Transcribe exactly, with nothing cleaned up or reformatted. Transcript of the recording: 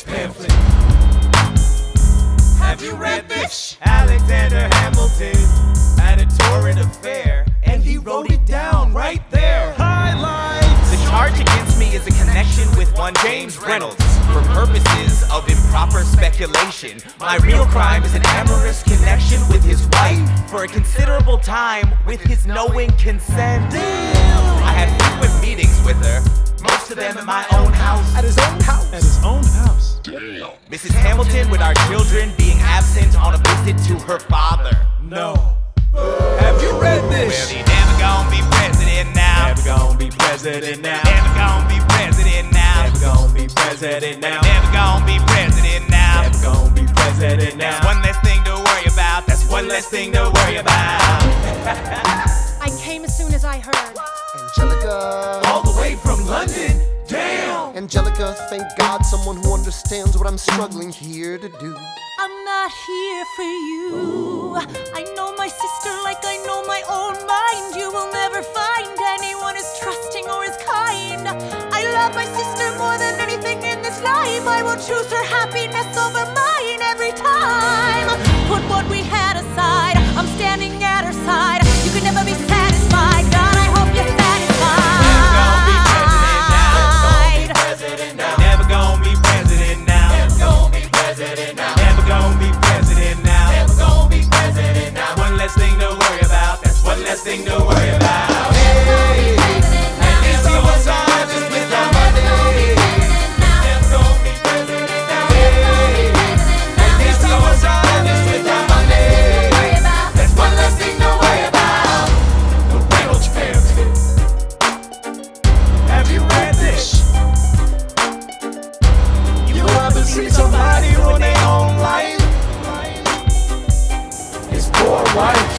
Reynolds pamphlet. Have you read this? Alexander Hamilton had a torrent affair, and he wrote it down right there. Highlights! The charge against me is a connection with one James Reynolds. For purposes of improper speculation, my real crime is an amorous connection with his wife for a considerable time with his knowing consent. Damn! I had frequent meetings with her, most of them at my own house. At his own house. At his own house. Damn. Missus Hamilton, with our children being absent on a visit to her father. No. Have you read Well, this? he never gonna be president now. Never gonna be president now. Never gonna be president now. Never gonna be president now. Never gonna be president now. Never gonna be president now. That's one less thing to worry about. That's one less thing to worry about. I came as soon as I heard. Angelica, All the way from London. Damn. Angelica, thank God someone who understands what I'm struggling here to do. I'm not here for you. I know my sister like I know my own mind. You will never find anyone as trusting or as kind. I love my sister more than anything in this life. I will choose her happiness over mine every time. Put what we had aside. I'm standing at her side. You can never be satisfied. God, I hope you're President now. Never gonna be president now. Never gonna be president now. Never gonna be president now. Never gonna be president now. One less thing to worry about. That's one less thing to worry about. Hey, at least he was honest with the money. Never gonna be president now. Hey, at least he was honest with the money. That's one less thing to worry about. The Reynolds pamphlet. Have you read this? You ever see somebody ruin their own life? His poor wife.